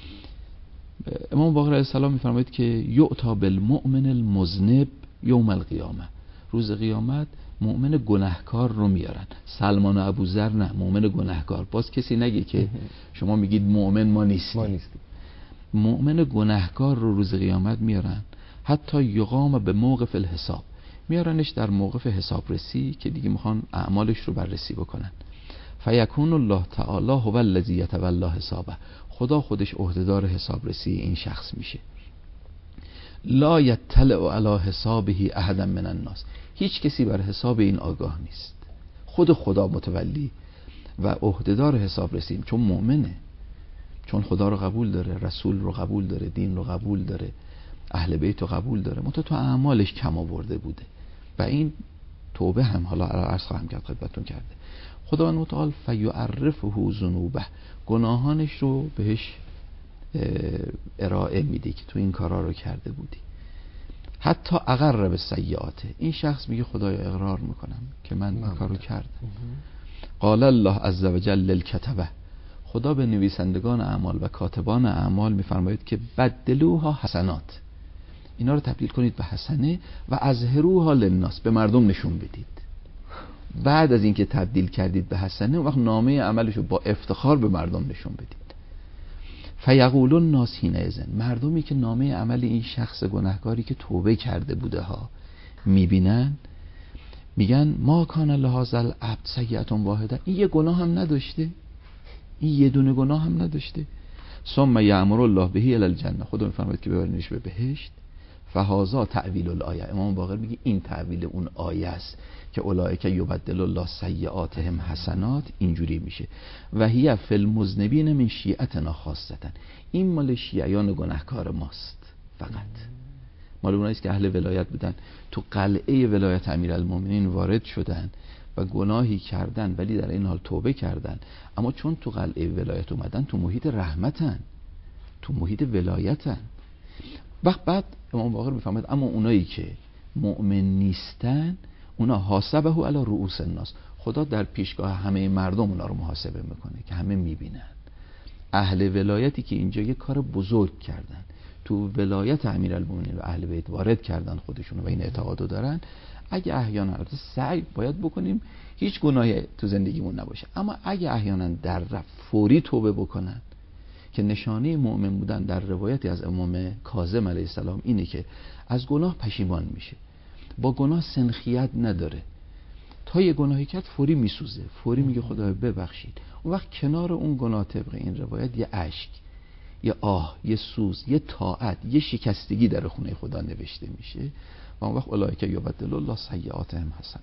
امام باقر علیه السلام میفرماید که یؤتی بالمؤمن المذنب یوم القیامه، روز قیامت مؤمن گناهکار رو میارن. سلمان و ابوذر نه، مؤمن گناهکار. باز کسی نگه که شما میگید مؤمن ما نیستیم، ما نیستیم. مؤمن گناهکار رو روز قیامت میارن، حتی یقام به موقف الحساب، میارنش در موقف حسابرسی که دیگه میخوان اعمالش رو بررسی بکنن. فیکون الله تعالی هو الذی یتولی حسابه، خدا خودش عهدهدار حسابرسی این شخص میشه. لا یطلع علی حسابه احد من الناس، هیچ کسی بر حساب این آگاه نیست، خود خدا متولی و عهدهدار حسابرسی، چون مؤمنه، چون خدا رو قبول داره، رسول رو قبول داره، دین رو قبول داره، اهل بیت رو قبول داره، منتها تو اعمالش کم آورده بوده و این توبه هم حالا عرض خواهم کرد خدمتتون کرده. خداوند متعال فیعرفه ذنوبه، گناهانش رو بهش ارائه میده که تو این کارا رو کرده بودی. حتی اقر به سیئاته، این شخص میگه خدایا اقرار میکنم که من این کارو کردم. قال الله عز وجل للکتبه، خدا به نویسندگان اعمال و کاتبان اعمال میفرماید که بدلوها حسنات، اینا رو تبدیل کنید به حسنه و اظهروها للناس، به مردم نشون بدید. بعد از اینکه تبدیل کردید به حسنه، اون وقت نامه عملشو با افتخار به مردم نشون بدید. فیقولون الناس حینئذ، مردمی که نامه عمل این شخص گناهکاری که توبه کرده بوده ها میبینن، میگن ما کان لهذا العبد سیئة واحده، این یه گناه هم نداشته، این یه دونه گناه هم نداشته. ثم یأمر الله به الی الجنه، خدا میفرماید که ببرینش به بهشت. فهذا تعویل الآیه، امام باقر میگه این تعویل اون آیه است که اولئک یبدل الله سیئاتهم حسنات، اینجوری میشه. و هی فی المذنبین من شیعتنا خاصه، این مال شیعیان گناهکار ماست فقط، مال اونایی است که اهل ولایت بودن، تو قلعه ولایت امیرالمومنین وارد شدن و گناهی کردن ولی در این حال توبه کردن، اما چون تو قلعه ولایت اومدن تو محیط رحمتن، تو محیط ولایتن. وقت بعد امام باقر میفهمد اما اونایی که مؤمن نیستن، اونا حاسبه علی رؤوس الناس، خدا در پیشگاه همه مردم اونا رو محاسبه میکنه که همه میبینن. اهل ولایتی که اینجا یه کار بزرگ کردن، تو ولایت امیرالمومنین و اهل بیت وارد کردن خودشونو و این اعتقادو دارن، اگه احیانا سعی باید بکنیم هیچ گناهی تو زندگیمون نباشه، اما اگه احیانا در رفت فوری توبه بکنن، که نشانه مؤمن بودن در روایتی از امام کاظم علیه السلام اینه که از گناه پشیمان میشه، با گناه سنخیت نداره، تا یه گناهی کرد فوری میسوزه، فوری میگه خدای ببخشید. اون وقت کنار اون گناه طبق این روایت یه اشک، یه آه، یه سوز، یه طاعت، یه شکستگی در خونه خدا نوشته میشه و اون وقت اولئک یبدل الله سیئاتهم حسنات.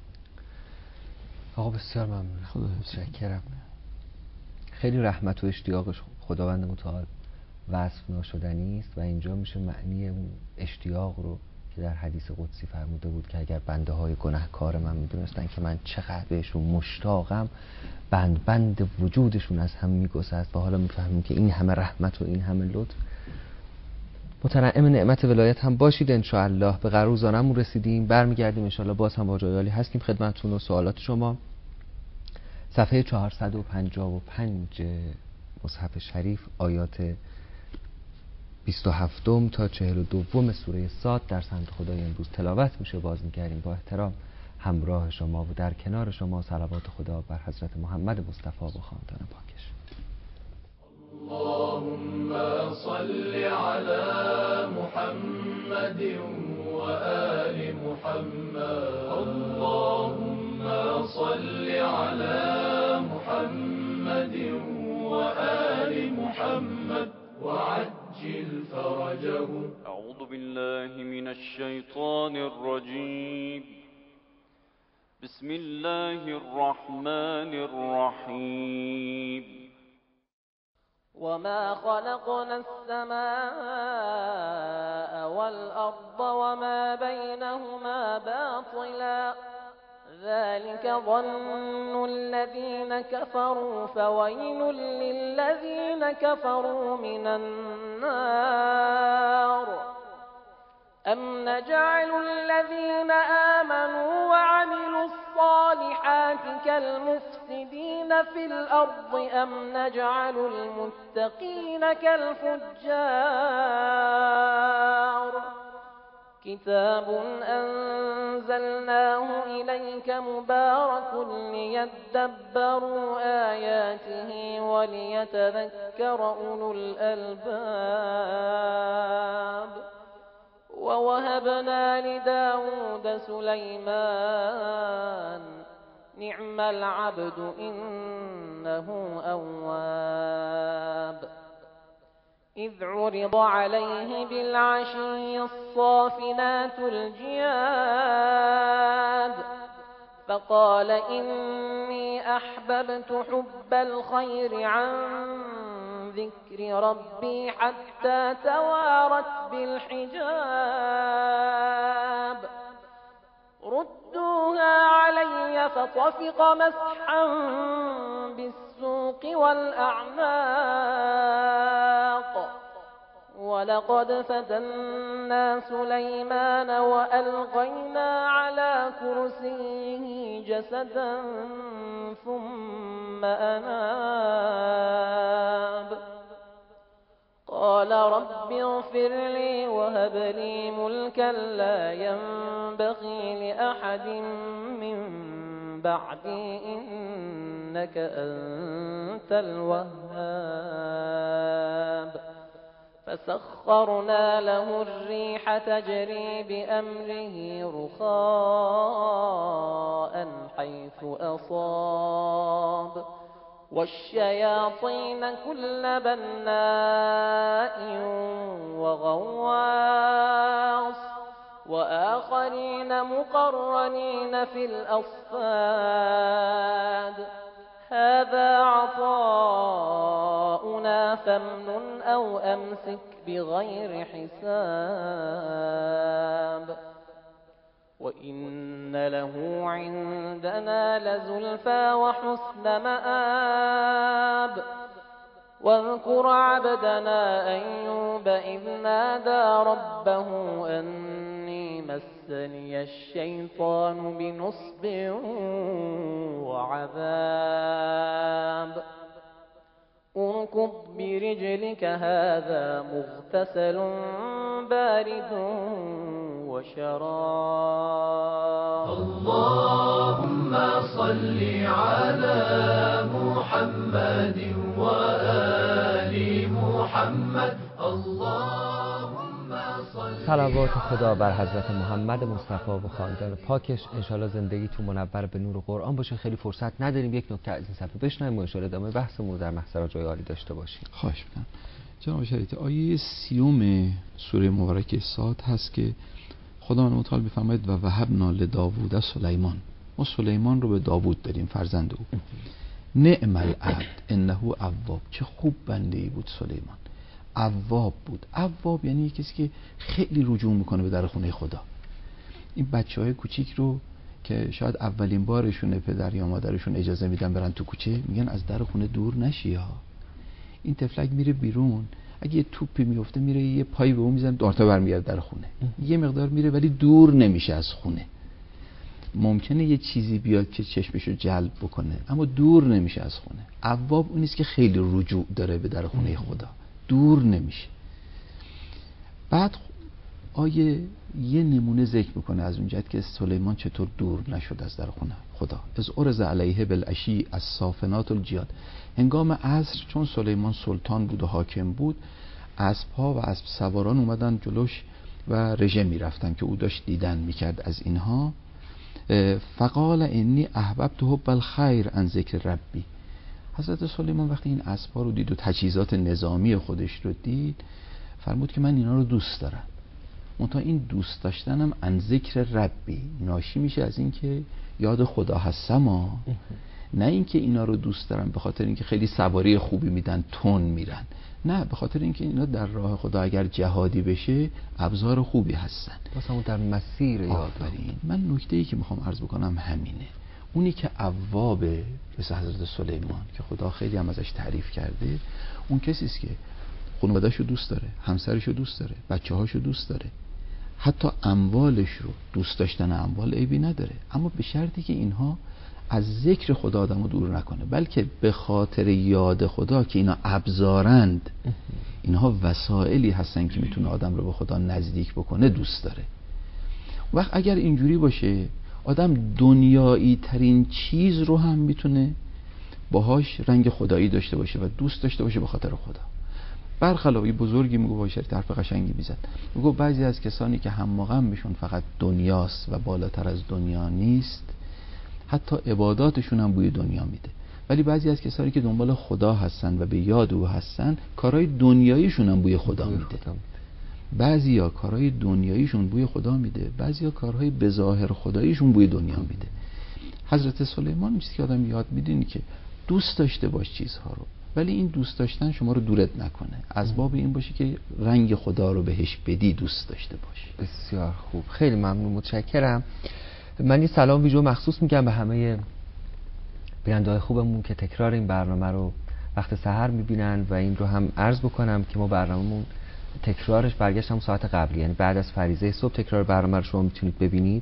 آقا بسیار ممنون، خدا متشکرم. خیلی رحمت و اشتیاقش خداوند متعال وصف ناشدنی است و اینجا میشه معنی اون اشتیاق رو که در حدیث قدسی فرموده بود که اگر بنده های گناهکار من میدونستن که من چقدر بهشون مشتاقم، بند بند وجودشون از هم میگسست و حالا میفهمیم که این همه رحمت و این همه لطف. متنعم نعمت ولایت هم باشید انشاءالله. به قرارزانمون رسیدیم، برمیگردیم انشاءالله، باز هم با جایالی هستیم خدمتتون و سوالات شما. صفحه چهارصد و پنجاه و پنج مصحف شریف، آیات بیست و هفت تا چهل و دو سوره صاد در صمت خدای امروز تلاوت میشه. باز میگردیم با احترام همراه شما و در کنار شما صلوات خدا بر حضرت محمد مصطفی و خاندان پاکش. اللهم صل على محمد و آل محمد. اللهم صل على محمد و آل محمد وعجل فرجهم. أعوذ بالله من الشيطان الرجيم. بسم الله الرحمن الرحيم. وما خلقنا السماء والأرض وما بينهما باطلا ذلك ظن الذين كفروا فويل للذين كفروا من النار. أم نجعل الذين آمنوا وعملوا الصالحات كالمفسدين في الأرض أم نجعل المتقين كالفجار. كتاب أنزلناه إليك مبارك ليدبروا آياته وليتذكر أولو الألباب. ووهبنا لداود سليمان نعم العبد إنه أواب. إذ عرض عليه بالعشي الصافنات الجياد فقال إني أحببت حب الخير عن ذكر ربي حتى توارت بالحجاب ردوها علي فطفق مسحا بالسوق والأعناق ولقد فتنا سليمان وألقينا على كرسيه جسدا ثم أناب قال رب اغفر لي وهب لي ملكا لا ينبغي لأحد من بعدي إنك أنت الوهاب فسخرنا له الريح تجري بأمره رخاء حيث أصاب والشياطين كل بناء وغواص وآخرين مقرنين في الأصفاد هذا عطاؤنا فامنن أو أمسك بغير حساب وإن له عندنا لزلفى وحسن مآب واذكر عبدنا أيوب إذ نادى ربه أني مسني الشيطان بنصب وعذاب اركض برجلك هذا مغتسل بارد وشراب اللهم صل على محمد وآل محمد اللهم صل. صلوات خدا بر حضرت محمد مصطفی و خاندان پاکش. انشالله زندگیتون منور به نور قرآن باشه. خیلی فرصت نداریم، یک نکته از این صفحه بشنویم و انشالله ادامه بحثمون رو در محضر جای عالی داشته باشیم. خواهش می‌کنم. جناب شریعتی، آیه سیوم سوره مبارکه صاد هست که خداوند متعال می‌فرماید و وهبنا لداوود سلیمان. ما سلیمان رو به داوود دادیم، فرزند او. نعم العبد انه اواب. چه خوب بنده‌ای بود سلیمان. اواب بود. اواب یعنی کسی که خیلی رجوع میکنه به در خونه خدا. این بچه‌های کوچیک رو که شاید اولین بارشونه پدر یا مادرشون اجازه میدن برن تو کوچه، میگن از در خونه دور نشی ها. این تفلک میره بیرون، اگه یه توپی میفته میره یه پایی به اون میزنه دارتا برمیاد در خونه. یه مقدار میره ولی دور نمیشه از خونه. ممکنه یه چیزی بیاد که چشمشو جلب بکنه اما دور نمیشه از خونه. اواب اون نیست که خیلی رجوع داره به در خونه خدا، دور نمیشه. بعد آیه یه نمونه ذکر میکنه از اون جهت که سلیمان چطور دور نشد از در خونه خدا. از ارز علیه بالعشی از صافنات الجیاد. هنگام عصر چون سلیمان سلطان بود و حاکم بود، اسب‌ها و اسب سواران اومدن جلوش و رژه میرفتن که او داشت دیدن میکرد از اینها. فقال انی احببت حب الخیر عن ذکر ربی. حضرت سلیمان وقتی این اسب‌ها رو دید و تجهیزات نظامی خودش رو دید، فرمود که من اینا رو دوست دارم. منتها این دوست داشتنم عن ذکر ربی ناشی میشه از این که یاد خدا هستم ها. نه اینکه اینا رو دوست دارم به خاطر اینکه خیلی سواری خوبی میدن تون میرن، نه، به خاطر اینکه اینا در راه خدا اگر جهادی بشه ابزار خوبی هستن. واسه در مسیر یاد برین. من نکته‌ای که میخوام عرض بکنم همینه. اونی که اوابه مثل حضرت سلیمان که خدا خیلی هم ازش تعریف کرده، اون کسی است که خانواده‌شو دوست داره، همسرشو دوست داره، بچه‌هاشو دوست داره، حتی اموالش رو دوست داشتن اموال عیبی نداره، اما به شرطی که اینها از ذکر خدا آدمو دور نکنه، بلکه به خاطر یاد خدا که اینا ابزارند، اینها وسائلی هستن که میتونه آدم رو به خدا نزدیک بکنه، دوست داره. وقت اگر اینجوری باشه آدم دنیایی ترین چیز رو هم میتونه باهاش رنگ خدایی داشته باشه و دوست داشته باشه به خاطر خدا. برخلاف یه بزرگی میگو باشه طرف قشنگی میزد، میگو بعضی از کسانی که هم غمشون فقط دنیاست و بالاتر از دنیا نیست، حتی عباداتشون هم بوی دنیا میده، ولی بعضی از کسانی که دنبال خدا هستن و به یاد او هستن کارهای دنیاییشون هم بوی خدا میده. بعضیا کارهای دنیاییشون بوی خدا میده، بعضیا کارهای به ظاهر خداییشون بوی دنیا میده. حضرت سلیمان چیزی که آدم یاد میدین که دوست داشته باش چیزها رو، ولی این دوست داشتن شما رو دورت نکنه، از باب این باشه که رنگ خدا رو بهش بدی دوست داشته باشی. بسیار خوب، خیلی ممنون، متشکرم. من یه سلام ویژه مخصوص میگم به همه بیننده‌های خوبمون که تکرار این برنامه رو وقت سحر میبینن و این رو هم عرض بکنم که ما برنامه‌مون تکرارش برگشت هم ساعت قبلی، یعنی بعد از فریضه صبح تکرار برنامه رو شما میتونید ببینید.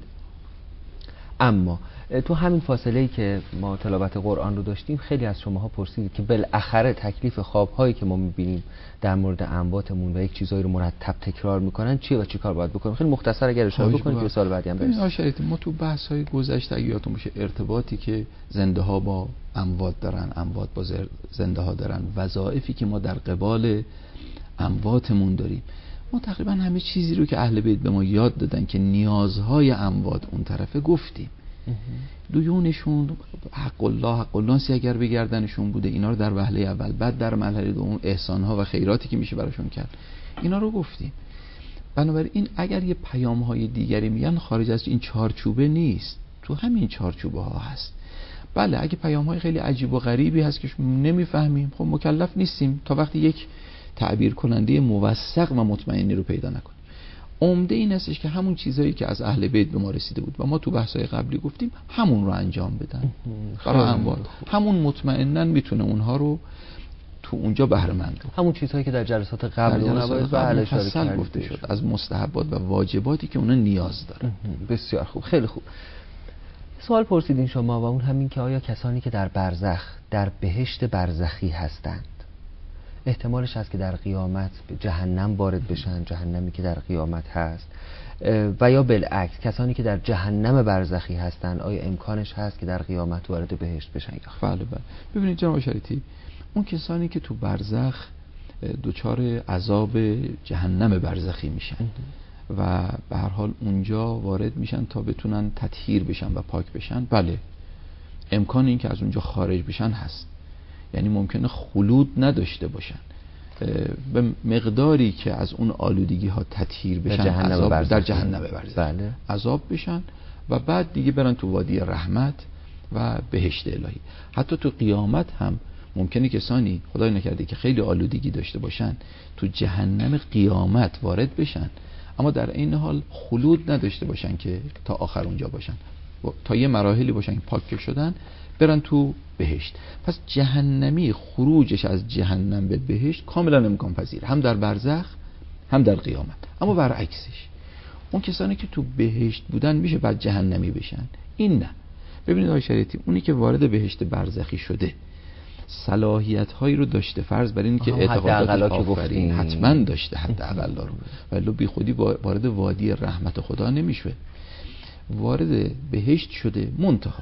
اما تو همین فاصله‌ای که ما تلاوت قرآن رو داشتیم خیلی از شماها پرسیدید که بالاخره تکلیف خواب‌هایی که ما می‌بینیم در مورد امواتمون و یک چیزایی رو مرتب تکرار می‌کنن چیه و چی کار باید بکنیم؟ خیلی مختصر اگر اشاره بکنید که سال بعدی هم برسیم. ببینید ما تو بحث‌های گذشته اگه یادتون باشه ارتباطی که زنده‌ها با اموات دارن، اموات با زنده‌ها دارن، وظایفی که ما در قبال امواتمون داریم، ما تقریبا همه چیزی رو که اهل بیت به ما یاد دادن که نیازهای اموات اون طرفه گفتیم. دویونشون حق الله حق الناسی اگر بگردنشون بوده اینا رو در وهله اول، بعد در مرحله دوم احسانها و خیراتی که میشه براشون کرد اینا رو گفتیم. بنابراین اگر یه پیام‌های دیگری میگن خارج از این چارچوبه نیست، تو همین چارچوبه ها هست. بله اگه پیام‌های خیلی عجیب و غریبی هست که نمیفهمیم، خب مکلف نیستیم تا وقتی یک تعبیر کننده موثق و مطمئنی رو پیدا نکنیم. عمده این هستش که همون چیزایی که از اهل بیت به ما رسیده بود و ما تو بحث‌های قبلی گفتیم همون رو انجام بدن برای اموات، همون مطمئناً میتونه اونها رو تو اونجا بهره مند کنه. همون چیزهایی که در جلسات قبل اون نوایز و اهل اشاره گفته شد از مستحبات و واجباتی که اونا نیاز دارن. بسیار خوب، خیلی خوب. سوال پرسیدین شما و اون همین که آیا کسانی که در برزخ در بهشت برزخی هستند احتمالش هست که در قیامت به جهنم وارد بشن، جهنمی که در قیامت هست، و یا بالعکس کسانی که در جهنم برزخی هستند آیا امکانش هست که در قیامت وارد بهشت بشن یا خیر؟ بله بله. ببینید جناب شریعتی، اون کسانی که تو برزخ دوچار عذاب جهنم برزخی میشن و به هر حال اونجا وارد میشن تا بتونن تطهیر بشن و پاک بشن، بله امکان این که از اونجا خارج بشن هست. یعنی ممکنه خلود نداشته باشن، به مقداری که از اون آلودگی ها تطهیر بشن در جهنم عذاب برزخ. در جهنم برزخ بله. عذاب بشن و بعد دیگه برن تو وادی رحمت و بهشت الهی. حتی تو قیامت هم ممکنه کسانی خدای نکرده که خیلی آلودگی داشته باشن تو جهنم قیامت وارد بشن، اما در این حال خلود نداشته باشن که تا آخر اونجا باشن، تا یه مراحلی باشن که پاک شدن برن تو بهشت. پس جهنمی خروجش از جهنم به بهشت کاملا امکان پذیر، هم در برزخ هم در قیامت. اما برعکسش اون کسانی که تو بهشت بودن میشه بعد جهنمی بشن، این نه. ببینید آقای شریعتی، اونی که وارد بهشت برزخی شده صلاحیت هایی رو داشته، فرض بر این که اعتقادات آفرین حتما داشته حداقل رو، ولی بی خودی وارد وادی رحمت خدا نمیشه، وارد بهشت شده. منتها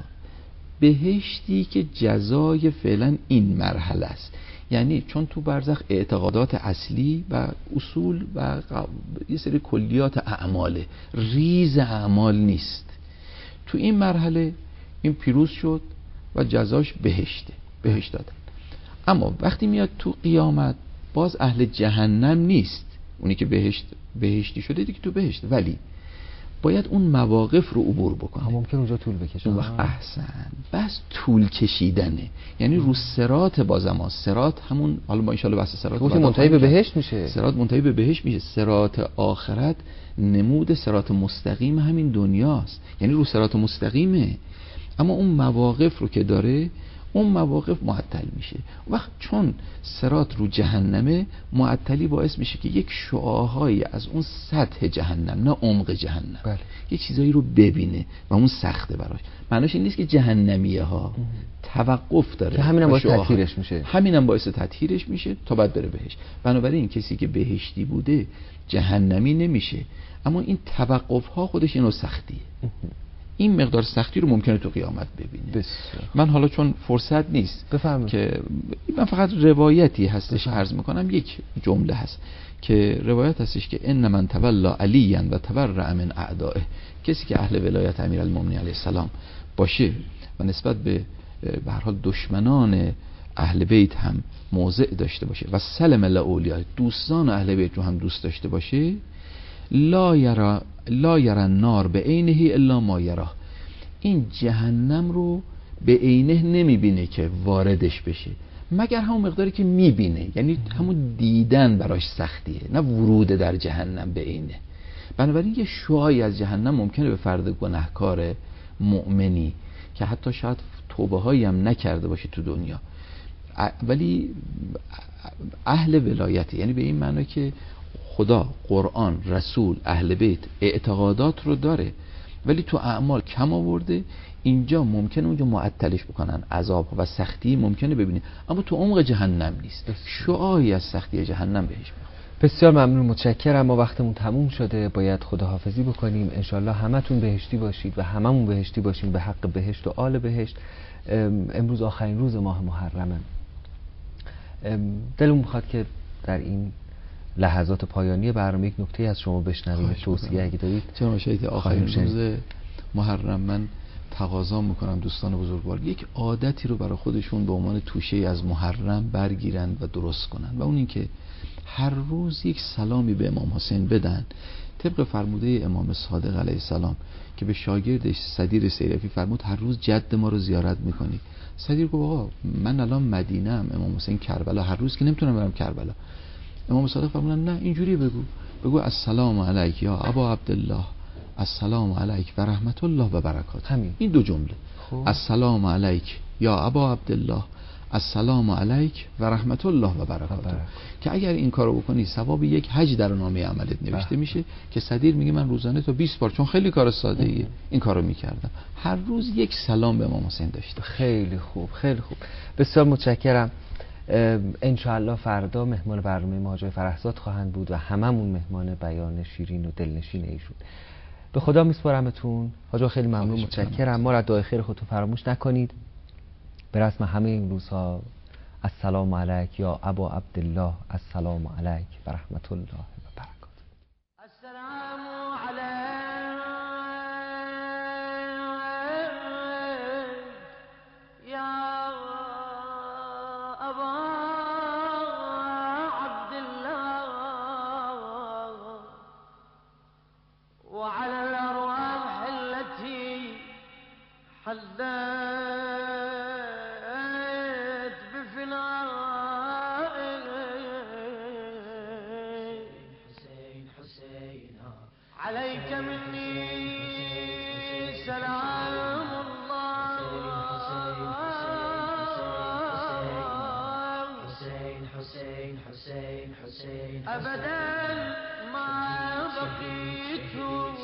بهشتی که جزای فعلا این مرحله است، یعنی چون تو برزخ اعتقادات اصلی و اصول و یه سری کلیات اعماله، ریز اعمال نیست. تو این مرحله این پیروز شد و جزاش بهشته، بهشت دادن. اما وقتی میاد تو قیامت باز اهل جهنم نیست، اونی که بهشت بهشتی شده دیگه تو بهشت، ولی باید اون مواقف رو عبور بکنه. ممکن اونجا طول بکشه. اون وقت احسن بس طول کشیدنه، یعنی رو صراط بازم ها. صراط همون، حالا ما ان شاء الله بحث صراط منتهی به بهشت میشه. صراط منتهی به بهشت میشه. صراط آخرت نمود صراط مستقیم همین دنیاست، یعنی رو صراط مستقیمه، اما اون مواقف رو که داره اون مواقف معطل میشه. وقت چون صراط رو جهنمه، معطلی باعث میشه که یک شعاعهایی از اون سطح جهنم، نه عمق جهنم، بله. یک چیزایی رو ببینه و اون سخته براش. معناش این نیست که جهنمیه ها ام. توقف داره، همینم باعث تطهیرش میشه، همینم باعث تطهیرش میشه تا بعد بره بهشت. بنابراین کسی که بهشتی بوده جهنمی نمیشه، اما این توقف ها خودش اینو سختیه. این مقدار سختی رو ممکنه تو قیامت ببینه. بسیار. من حالا چون فرصت نیست بفهمم که من فقط روایتی هستش عرض میکنم، یک جمله هست که روایت هستش که ان من تولا علیا و تبرأ من اعدائه، کسی که اهل ولایت امیرالمومنین علیه السلام باشه و نسبت به به هر حال دشمنان اهل بیت هم موضع داشته باشه و سلم الاولیاء، دوستان اهل بیت رو هم دوست داشته باشه، لا یرا لا یرا النار به عینه الا ما یرا، این جهنم رو به عینه نمیبینه که واردش بشه، مگر همون مقداری که میبینه، یعنی همون دیدن براش سختیه، نه ورود در جهنم به اینه. بنابراین یه شعاعی از جهنم ممکنه به فرد گناهکار مؤمنی که حتی شاید توبه هایی هم نکرده باشه تو دنیا، ولی اهل ولایته، یعنی به این معنی که خدا، قرآن، رسول، اهل بیت اعتقادات رو داره ولی تو اعمال کم آورده، اینجا ممکنه اونجا معطلش بکنن، عذاب و سختی ممکنه ببینه، اما تو عمق جهنم نیست، شعاعی از سختی جهنم بهش میاد. بسیار ممنون، متشکرم. ما وقتمون تموم شده، باید خداحافظی بکنیم. انشالله همتون بهشتی باشید و هممون بهشتی باشیم به حق بهشت و آل بهشت. امروز آخرین روز ماه محرمه. دلم میخواد که در این لحظات پایانی برنامه یک نکته از شما بشنویم، توصیه اگه دارید. چرا شاید آخرین روز محرم من تقاضا میکنم دوستان بزرگوار یک عادتی رو برای خودشون به عنوان توشه از محرم برگیرن و درست کنن، و اون این که هر روز یک سلامی به امام حسین بدن، طبق فرموده امام صادق علیه السلام که به شاگردش صدیر سیرفی فرمود هر روز جد ما رو زیارت میکنی. صدیر گفت آقا من الان مدینه ام، امام حسین کربلا، هر روز که نمیتونم برم کربلا. امام صادق فرمودن نه، اینجوری بگو، بگو السلام علیک یا ابا عبدالله، السلام علیک و رحمت الله و برکاته. همین این دو جمله، خوب. السلام علیک یا ابا عبدالله، السلام علیک و رحمت الله و برکاته، که اگر این کارو بکنی ثواب یک حج در نامه عملت نوشته بره. میشه که صدیر میگه من روزانه تا بیست بار، چون خیلی کار ساده ایه، این کارو میکردم، هر روز یک سلام به امام حسین داشته. خیلی خوب، خیلی خوب، بسیار متشکرم. انشاءالله فردا مهمان برنامه ما حاج فرهزاد خواهند بود و هممون مهمان بیان شیرین و دلنشین ایشون. به خدا میسپارمتون حاج، خیلی ممنون، متشکرم. ما را دعای خیر خودتون فراموش نکنید. به رسم همه این روزها السلام علیک یا ابا عبدالله، السلام علیک و رحمت الله و برکاته. السلام علیک یا ابا عبدالله وعلى الأرواح التي حلت عليك مني سلام الله حسين حسين حسين حسين أبدا ما بقيت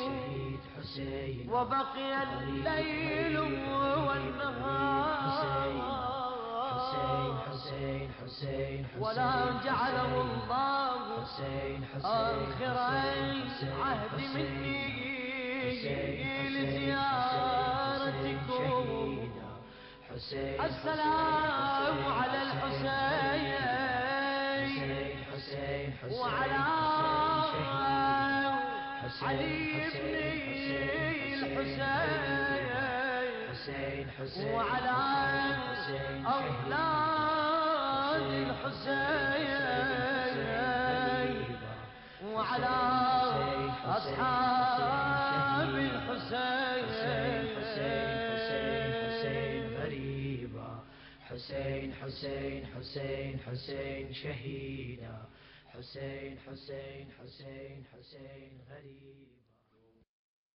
وبقي الليل والنهار حسين حسين ولا جعله الله آخر عهد مني لزيارتكم. السلام على الحسين وعلى علي بن الحسين وعلى أولاد الحسين وعلى أصحاب الحسين. حسين حسين حسين حسين شهيدا، حسين حسين حسين حسين غريب.